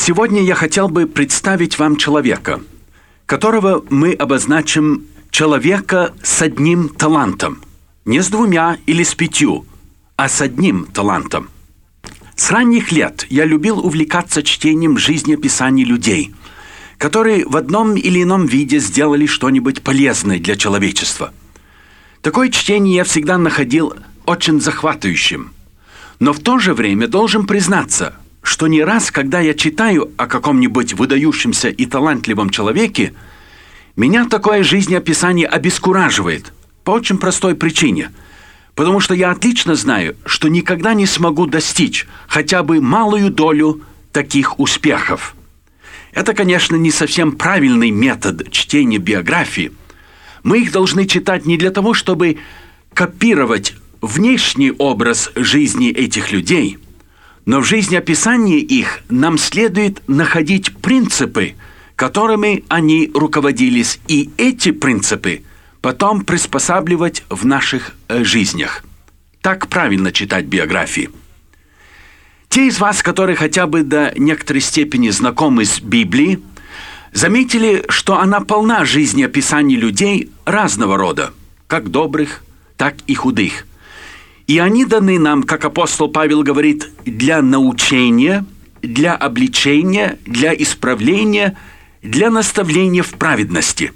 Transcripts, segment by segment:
Сегодня я хотел бы представить вам человека, которого мы обозначим человека с одним талантом. Не с двумя или с 5, а с одним талантом. С ранних лет я любил увлекаться чтением жизнеописаний людей, которые в одном или ином виде сделали что-нибудь полезное для человечества. Такое чтение я всегда находил очень захватывающим. Но в то же время должен признаться, что не раз, когда я читаю о каком-нибудь выдающемся и талантливом человеке, меня такое жизнеописание обескураживает по очень простой причине. Потому что я отлично знаю, что никогда не смогу достичь хотя бы малую долю таких успехов. Это, конечно, не совсем правильный метод чтения биографии. Мы их должны читать не для того, чтобы копировать внешний образ жизни этих людей, но в жизнеописании их нам следует находить принципы, которыми они руководились, и эти принципы потом приспосабливать в наших жизнях. Так правильно читать биографии. Те из вас, которые хотя бы до некоторой степени знакомы с Библией, заметили, что она полна жизнеописаний людей разного рода, как добрых, так и худых. И они даны нам, как апостол Павел говорит, для научения, для обличения, для исправления, для наставления в праведности.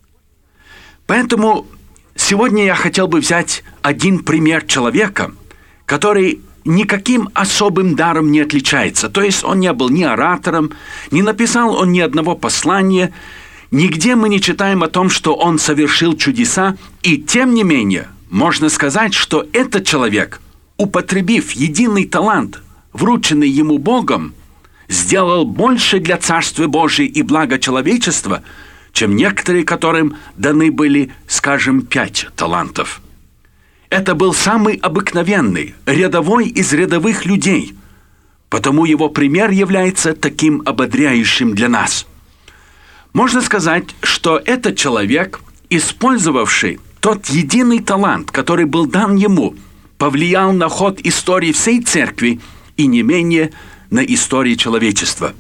Поэтому сегодня я хотел бы взять один пример человека, который никаким особым даром не отличается. То есть он не был ни оратором, не написал он ни одного послания, нигде мы не читаем о том, что он совершил чудеса, и тем не менее можно сказать, что этот человек, употребив единый талант, врученный ему Богом, сделал больше для Царства Божия и блага человечества, чем некоторые, которым даны были, скажем, 5 талантов. Это был самый обыкновенный, рядовой из рядовых людей, потому его пример является таким ободряющим для нас. Можно сказать, что этот человек, использовавший тот единый талант, который был дан ему, повлиял на ход истории всей церкви и не менее на историю человечества.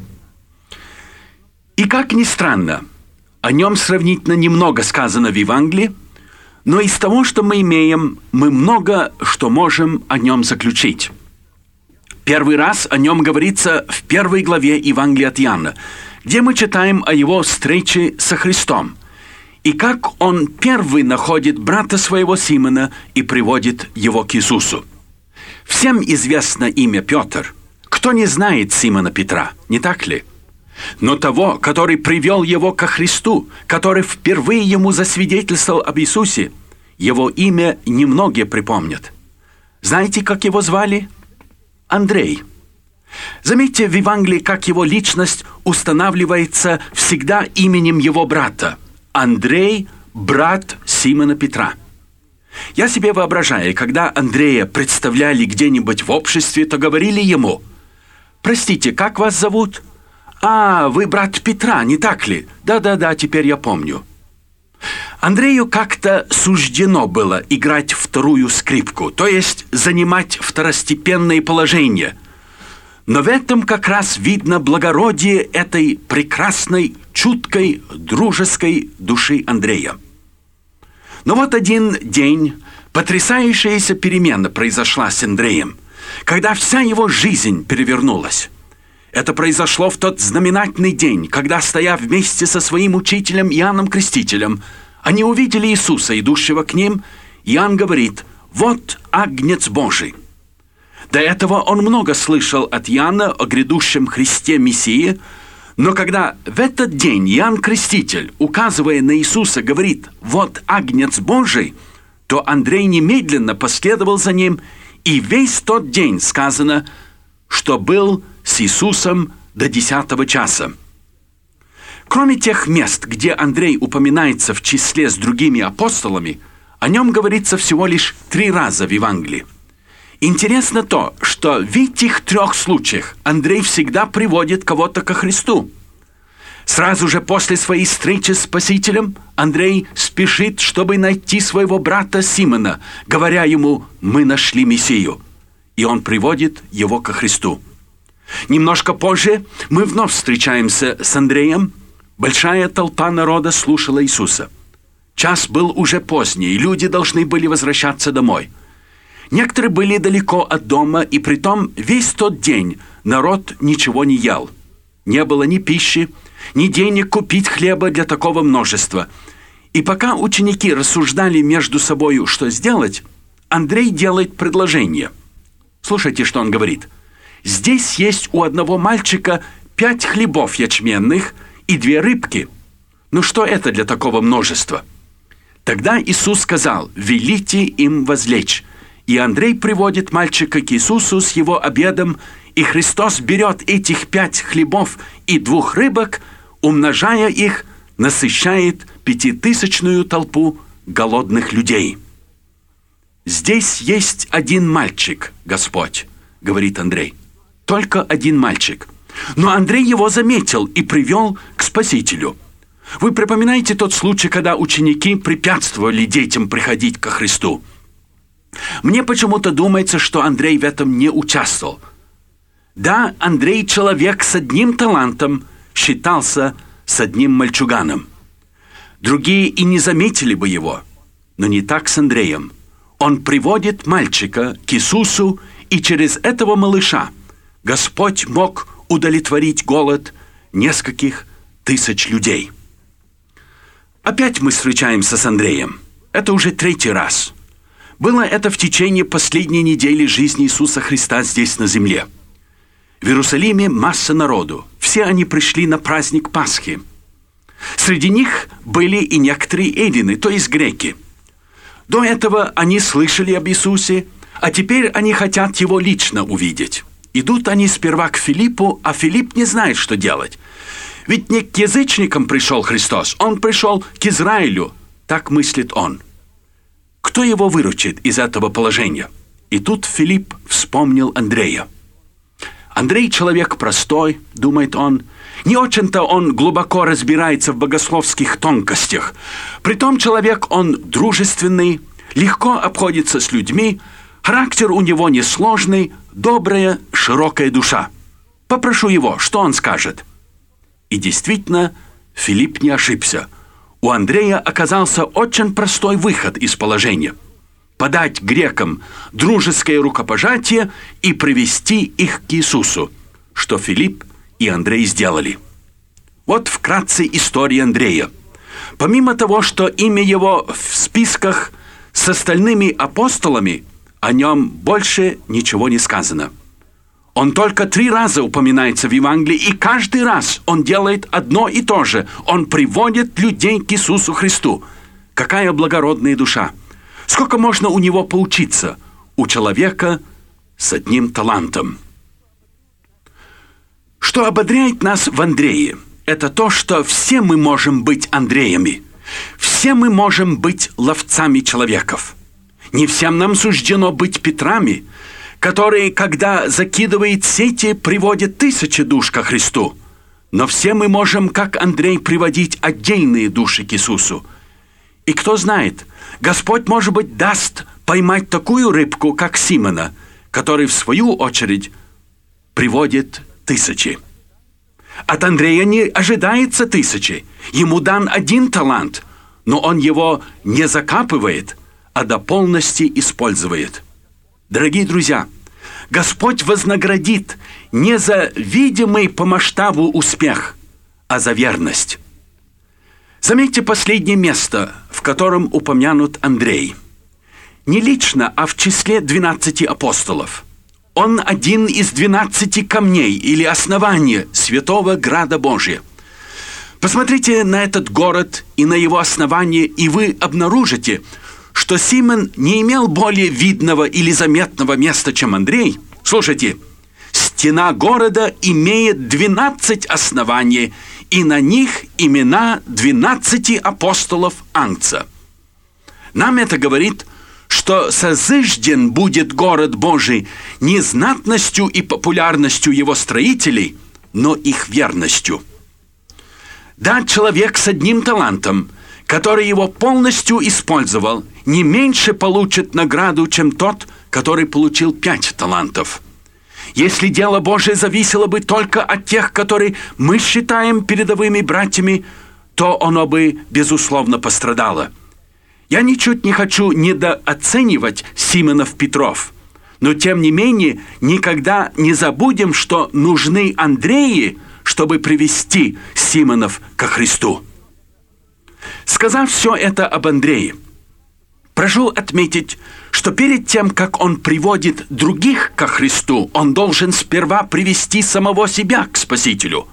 И как ни странно, о нем сравнительно немного сказано в Евангелии, но из того, что мы имеем, мы много что можем о нем заключить. Первый раз о нем говорится в 1 главе Евангелия от Иоанна, где мы читаем о его встрече со Христом, и как он первый находит брата своего Симона и приводит его к Иисусу. Всем известно имя Петр. Кто не знает Симона Петра, не так ли? Но того, который привел его ко Христу, который впервые ему засвидетельствовал об Иисусе, его имя немногие припомнят. Знаете, как его звали? Андрей. Заметьте в Евангелии, как его личность устанавливается всегда именем его брата. Андрей, брат Симона Петра. Я себе воображаю, когда Андрея представляли где-нибудь в обществе, то говорили ему: «Простите, как вас зовут?» «А, вы брат Петра, не так ли?» «Да, теперь я помню». Андрею как-то суждено было играть вторую скрипку, то есть занимать второстепенное положение. Но в этом как раз видно благородие этой прекрасной, чуткой, дружеской души Андрея. Но вот один день потрясающаяся перемена произошла с Андреем, когда вся его жизнь перевернулась. Это произошло в тот знаменательный день, когда, стоя вместе со своим учителем Иоанном Крестителем, они увидели Иисуса, идущего к ним. Иоанн говорит: «Вот Агнец Божий». До этого он много слышал от Иоанна о грядущем Христе Мессии, но когда в этот день Иоанн Креститель, указывая на Иисуса, говорит: «Вот Агнец Божий», то Андрей немедленно последовал за ним, и весь тот день сказано, что был с Иисусом до 10 часа. Кроме тех мест, где Андрей упоминается в числе с другими апостолами, о нем говорится всего лишь 3 раза в Евангелии. Интересно то, что в этих 3 случаях Андрей всегда приводит кого-то ко Христу. Сразу же после своей встречи с Спасителем Андрей спешит, чтобы найти своего брата Симона, говоря ему: «Мы нашли Мессию». И он приводит его ко Христу. Немножко позже мы вновь встречаемся с Андреем. Большая толпа народа слушала Иисуса. Час был уже поздний, и люди должны были возвращаться домой. Некоторые были далеко от дома, и притом весь тот день народ ничего не ел. Не было ни пищи, ни денег купить хлеба для такого множества. И пока ученики рассуждали между собою, что сделать, Андрей делает предложение. Слушайте, что он говорит. «Здесь есть у одного мальчика 5 хлебов ячменных и 2 рыбки. Ну что это для такого множества?» Тогда Иисус сказал: «Велите им возлечь». И Андрей приводит мальчика к Иисусу с его обедом, и Христос берет этих 5 хлебов и 2 рыбок, умножая их, насыщает 5000-ную толпу голодных людей. «Здесь есть один мальчик, Господь», — говорит Андрей. «Только один мальчик». Но Андрей его заметил и привел к Спасителю. Вы припоминаете тот случай, когда ученики препятствовали детям приходить ко Христу? Мне почему-то думается, что Андрей в этом не участвовал. Да, Андрей, человек с одним талантом, считался с одним мальчуганом. Другие и не заметили бы его, но не так с Андреем. Он приводит мальчика к Иисусу, и через этого малыша Господь мог удовлетворить голод нескольких тысяч людей. Опять мы встречаемся с Андреем. Это уже 3-й раз. Было это в течение последней недели жизни Иисуса Христа здесь на земле. В Иерусалиме масса народу. Все они пришли на праздник Пасхи. Среди них были и некоторые эллины, то есть греки. До этого они слышали об Иисусе, а теперь они хотят его лично увидеть. Идут они сперва к Филиппу, а Филипп не знает, что делать. Ведь не к язычникам пришел Христос, он пришел к Израилю, так мыслит он. Кто его выручит из этого положения? И тут Филипп вспомнил Андрея. Андрей человек простой, думает он. Не очень-то он глубоко разбирается в богословских тонкостях. Притом человек он дружественный, легко обходится с людьми, характер у него несложный, добрая, широкая душа. Попрошу его, что он скажет. И действительно, Филипп не ошибся. У Андрея оказался очень простой выход из положения. Подать грекам дружеское рукопожатие и привести их к Иисусу, что Филипп и Андрей сделали. Вот вкратце история Андрея. Помимо того, что имя его в списках с остальными апостолами, о нем больше ничего не сказано. Он только 3 раза упоминается в Евангелии, и каждый раз он делает одно и то же. Он приводит людей к Иисусу Христу. Какая благородная душа! Сколько можно у него поучиться? У человека с одним талантом. Что ободряет нас в Андрее, это то, что все мы можем быть Андреями. Все мы можем быть ловцами человеков. Не всем нам суждено быть Петрами, которые, когда закидывает сети, приводят 1000 душ ко Христу. Но все мы можем, как Андрей, приводить отдельные души к Иисусу. И кто знает, Господь, может быть, даст поймать такую рыбку, как Симона, который, в свою очередь, приводит 1000. От Андрея не ожидается 1000. Ему дан 1 талант, но он его не закапывает, а до полности использует. Дорогие друзья, Господь вознаградит не за видимый по масштабу успех, а за верность. Заметьте последнее место, в котором упомянут Андрей. Не лично, а в числе 12 апостолов. Он один из 12 камней или основания святого Града Божия. Посмотрите на этот город и на его основание, и вы обнаружите, что Симон не имел более видного или заметного места, чем Андрей. Слушайте, стена города имеет 12 оснований, и на них имена 12 апостолов Ангца. Нам это говорит, что созижден будет город Божий не знатностью и популярностью его строителей, но их верностью. Да, человек с одним талантом, который его полностью использовал, не меньше получит награду, чем тот, который получил 5 талантов. Если дело Божие зависело бы только от тех, которые мы считаем передовыми братьями, то оно бы, безусловно, пострадало. Я ничуть не хочу недооценивать Симонов Петров, но, тем не менее, никогда не забудем, что нужны Андреи, чтобы привести Симонов ко Христу. Сказав все это об Андрее, прошу отметить, что перед тем, как он приводит других ко Христу, он должен сперва привести самого себя к Спасителю.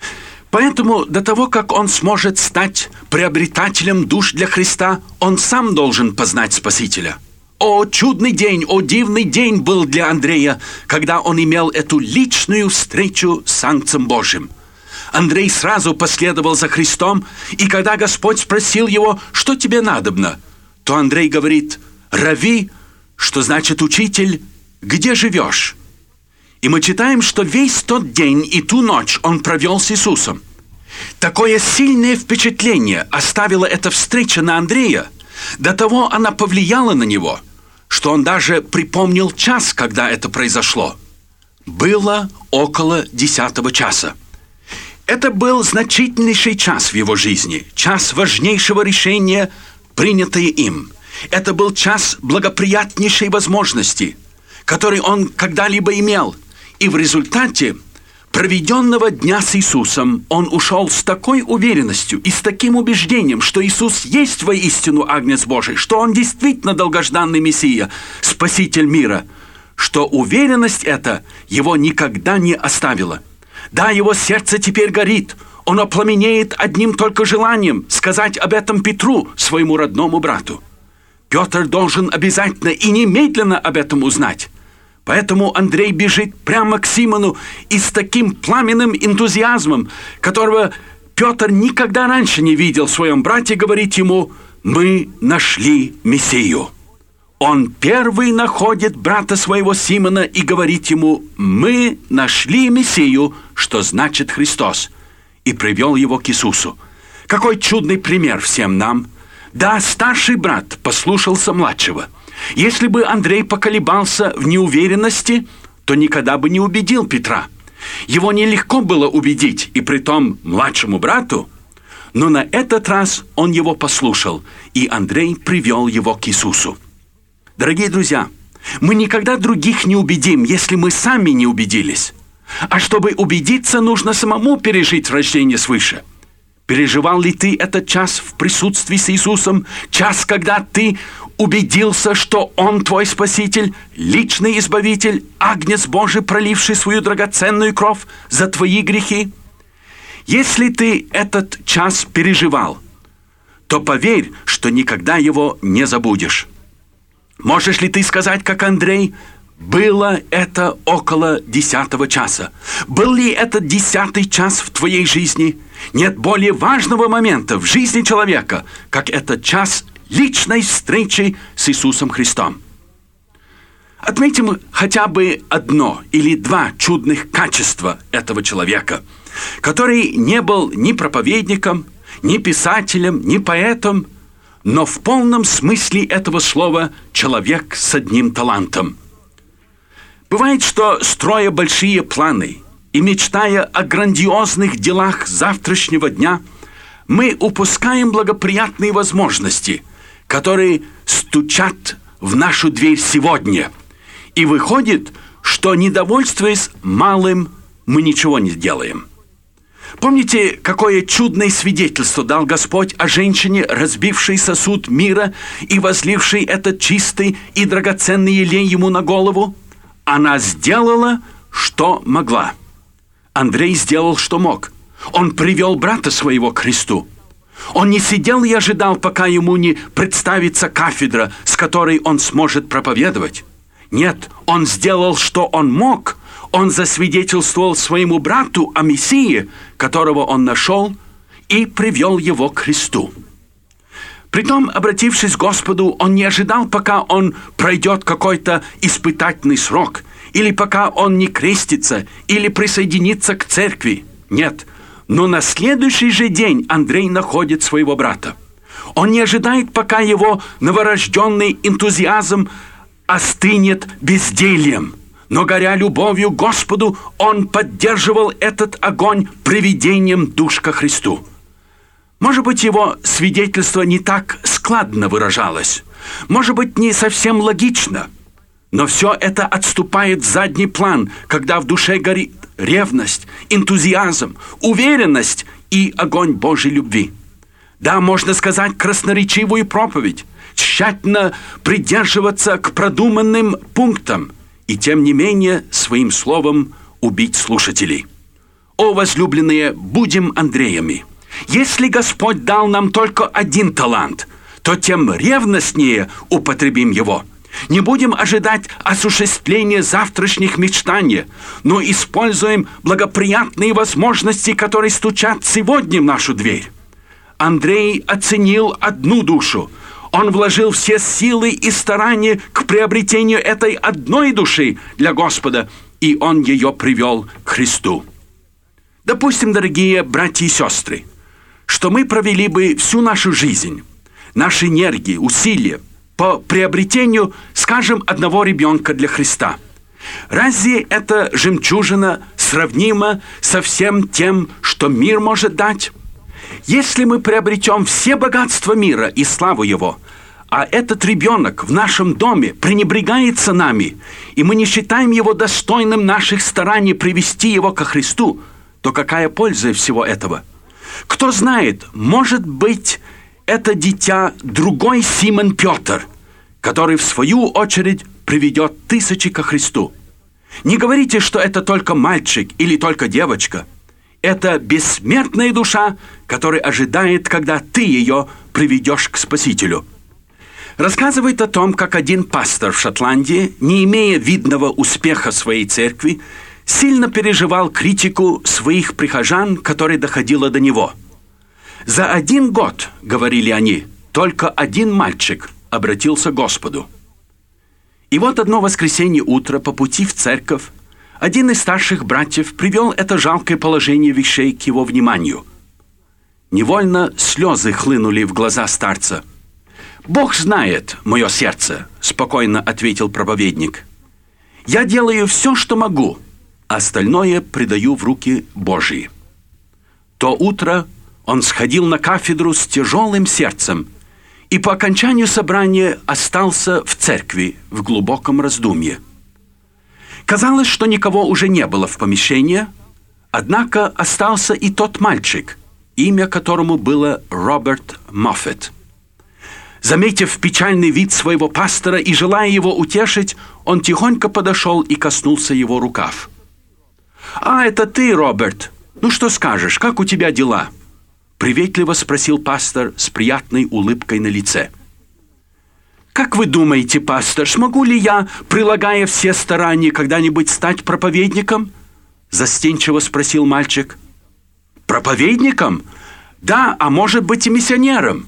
Поэтому до того, как он сможет стать приобретателем душ для Христа, он сам должен познать Спасителя. О, чудный день, о, дивный день был для Андрея, когда он имел эту личную встречу с Агнцем Божьим. Андрей сразу последовал за Христом, и когда Господь спросил его, что тебе надобно, то Андрей говорит: «Рави», что значит «учитель», «где живешь?» И мы читаем, что весь тот день и ту ночь он провел с Иисусом. Такое сильное впечатление оставила эта встреча на Андрея, до того она повлияла на него, что он даже припомнил час, когда это произошло. Было около 10 часа. Это был значительнейший час в его жизни, час важнейшего решения, принятое им. Это был час благоприятнейшей возможности, который он когда-либо имел. И в результате проведенного дня с Иисусом он ушел с такой уверенностью и с таким убеждением, что Иисус есть воистину Агнец Божий, что Он действительно долгожданный Мессия, Спаситель мира, что уверенность эта его никогда не оставила. Да, его сердце теперь горит, оно пламенеет одним только желанием сказать об этом Петру, своему родному брату. Петр должен обязательно и немедленно об этом узнать. Поэтому Андрей бежит прямо к Симону и с таким пламенным энтузиазмом, которого Петр никогда раньше не видел в своем брате, говорит ему: «Мы нашли Мессию». Он первый находит брата своего Симона и говорит ему: «Мы нашли Мессию», что значит Христос, и привел его к Иисусу. Какой чудный пример всем нам! Да, старший брат послушался младшего. Если бы Андрей поколебался в неуверенности, то никогда бы не убедил Петра. Его нелегко было убедить, и притом младшему брату, но на этот раз он его послушал, и Андрей привел его к Иисусу. Дорогие друзья, мы никогда других не убедим, если мы сами не убедились. А чтобы убедиться, нужно самому пережить рождение свыше. Переживал ли ты этот час в присутствии с Иисусом? Час, когда ты убедился, что Он твой Спаситель, личный Избавитель, Агнец Божий, проливший свою драгоценную кровь за твои грехи? Если ты этот час переживал, то поверь, что никогда его не забудешь. Можешь ли ты сказать, как Андрей: «Было это около 10 часа»? Был ли этот 10 час в твоей жизни? Нет более важного момента в жизни человека, как этот час личной встречи с Иисусом Христом. Отметим хотя бы одно или два чудных качества этого человека, который не был ни проповедником, ни писателем, ни поэтом, но в полном смысле этого слова человек с одним талантом. Бывает, что, строя большие планы и мечтая о грандиозных делах завтрашнего дня, мы упускаем благоприятные возможности, которые стучат в нашу дверь сегодня. И выходит, что, недовольствуясь малым, мы ничего не делаем. Помните, какое чудное свидетельство дал Господь о женщине, разбившей сосуд мира и возлившей этот чистый и драгоценный елей ему на голову? Она сделала, что могла. Андрей сделал, что мог. Он привел брата своего к Христу. Он не сидел и ожидал, пока ему не представится кафедра, с которой он сможет проповедовать. Нет, он сделал, что он мог. Он засвидетельствовал своему брату о Мессии, которого он нашел, и привел его к Христу. Притом, обратившись к Господу, он не ожидал, пока он пройдет какой-то испытательный срок, или пока он не крестится, или присоединится к церкви. Нет, но на следующий же день Андрей находит своего брата. Он не ожидает, пока его новорожденный энтузиазм остынет бездельем, Но, горя любовью к Господу, он поддерживал этот огонь приведением душ ко Христу. Может быть, его свидетельство не так складно выражалось, может быть, не совсем логично, но все это отступает в задний план, когда в душе горит ревность, энтузиазм, уверенность и огонь Божьей любви. Да, можно сказать красноречивую проповедь, тщательно придерживаться к продуманным пунктам и, тем не менее, своим словом убить слушателей. О, возлюбленные, будем Андреями! Если Господь дал нам только один талант, то тем ревностнее употребим его. Не будем ожидать осуществления завтрашних мечтаний, но используем благоприятные возможности, которые стучат сегодня в нашу дверь. Андрей оценил одну душу. Он вложил все силы и старания к приобретению этой одной души для Господа, и он ее привел к Христу. Допустим, дорогие братья и сестры, что мы провели бы всю нашу жизнь, наши энергии, усилия по приобретению, скажем, одного ребенка для Христа. Разве эта жемчужина сравнима со всем тем, что мир может дать? Если мы приобретем все богатства мира и славу его, а этот ребенок в нашем доме пренебрегается нами, и мы не считаем его достойным наших стараний привести его ко Христу, то какая польза всего этого? Кто знает, может быть, это дитя другой Симон Петр, который в свою очередь приведет тысячи ко Христу. Не говорите, что это только мальчик или только девочка. Это бессмертная душа, которая ожидает, когда ты ее приведешь к Спасителю. Рассказывает о том, как один пастор в Шотландии, не имея видного успеха своей церкви, сильно переживал критику своих прихожан, которая доходила до него. «За 1 год, — говорили они, — только 1 мальчик обратился к Господу». И вот одно воскресенье утро по пути в церковь один из старших братьев привел это жалкое положение вещей к его вниманию. Невольно слезы хлынули в глаза старца. «Бог знает мое сердце, — спокойно ответил проповедник. Я делаю все, что могу, остальное предаю в руки Божьи». То утро он сходил на кафедру с тяжелым сердцем и по окончанию собрания остался в церкви в глубоком раздумье. Казалось, что никого уже не было в помещении, однако остался и тот мальчик, имя которому было Роберт Моффетт. Заметив печальный вид своего пастора и желая его утешить, он тихонько подошел и коснулся его рукав. «А, это ты, Роберт! Ну что скажешь, как у тебя дела?» Приветливо спросил пастор с приятной улыбкой на лице. «Как вы думаете, пастор, смогу ли я, прилагая все старания, когда-нибудь стать проповедником?» Застенчиво спросил мальчик. «Проповедником? Да, а может быть и миссионером».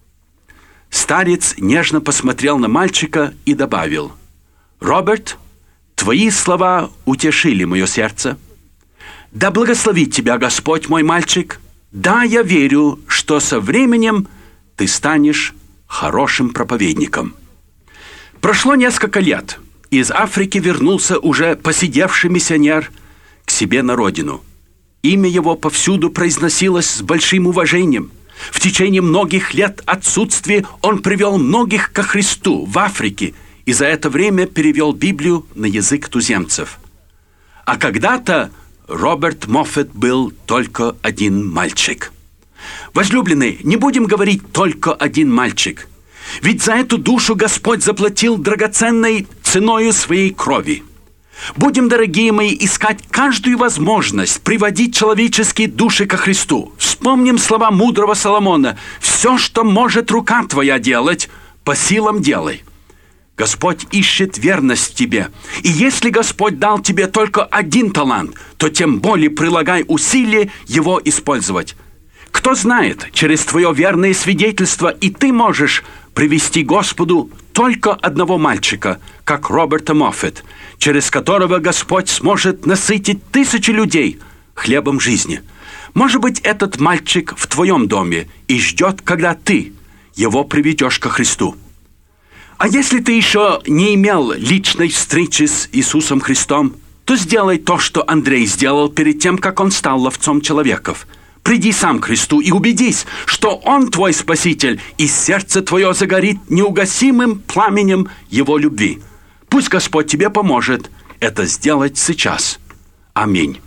Старец нежно посмотрел на мальчика и добавил: «Роберт, твои слова утешили мое сердце. Да благословит тебя Господь, мой мальчик. Да, я верю, что со временем ты станешь хорошим проповедником». Прошло несколько лет. Из Африки вернулся уже поседевший миссионер к себе на родину. Имя его повсюду произносилось с большим уважением. В течение многих лет отсутствия он привел многих ко Христу в Африке и за это время перевел Библию на язык туземцев. А когда-то Роберт Моффетт был только 1 мальчик. Возлюбленные, не будем говорить «только 1 мальчик», ведь за эту душу Господь заплатил драгоценной ценою своей крови. Будем, дорогие мои, искать каждую возможность приводить человеческие души ко Христу. Вспомним слова мудрого Соломона: «Все, что может рука твоя делать, по силам делай». Господь ищет верность в тебе. И если Господь дал тебе только 1 талант, то тем более прилагай усилия его использовать. Кто знает, через твое верное свидетельство и ты можешь привести Господу только 1 мальчика, как Роберта Моффетт, через которого Господь сможет насытить тысячи людей хлебом жизни. Может быть, этот мальчик в твоем доме и ждет, когда ты его приведешь ко Христу. А если ты еще не имел личной встречи с Иисусом Христом, то сделай то, что Андрей сделал перед тем, как он стал ловцом человеков. Приди сам к Христу и убедись, что Он твой Спаситель, и сердце твое загорит неугасимым пламенем Его любви. Пусть Господь тебе поможет это сделать сейчас. Аминь.